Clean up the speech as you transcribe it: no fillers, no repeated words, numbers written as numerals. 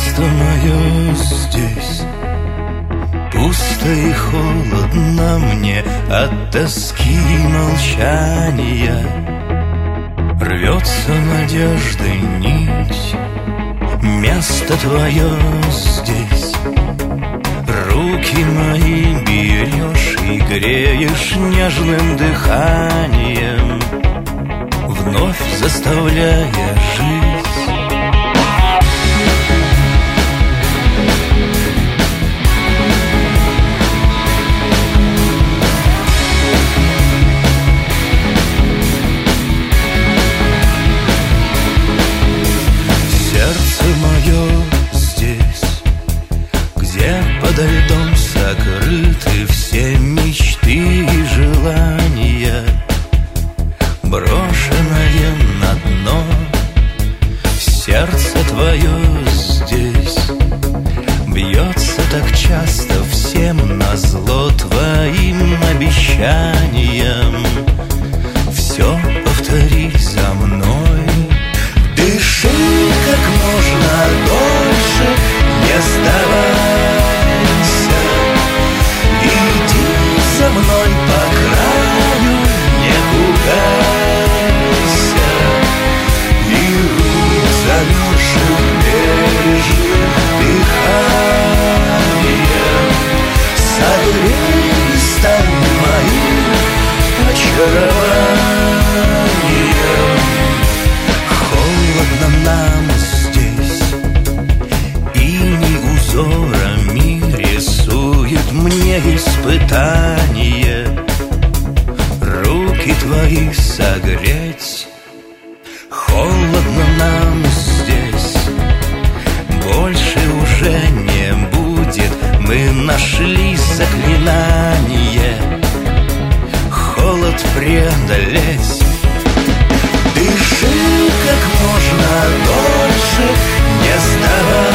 Место мое здесь пусто и холодно мне от тоски и молчания. Рвется надеждой нить. Место твое здесь. Руки мои берешь и греешь нежным дыханием, вновь заставляя жить. Сердце мое здесь, где подо льдом сокрыты все мечты и желания, брошенное на дно. Сердце твое здесь бьется так часто всем назло твоим обещаниям. Все повтори за мной. Дыши как можно дольше, не сдавайся. Иди за мной по краю, не пугайся. И рук замерзших бережных дыханием согрей и стань моим очарованием. Холодно нам здесь, иней узорами рисует мне испытание. Руки твои согреть. Холодно нам здесь, больше уже не будет. Мы нашли заклинание холод преодолеть. Дыши как можно дольше, не сдавайся.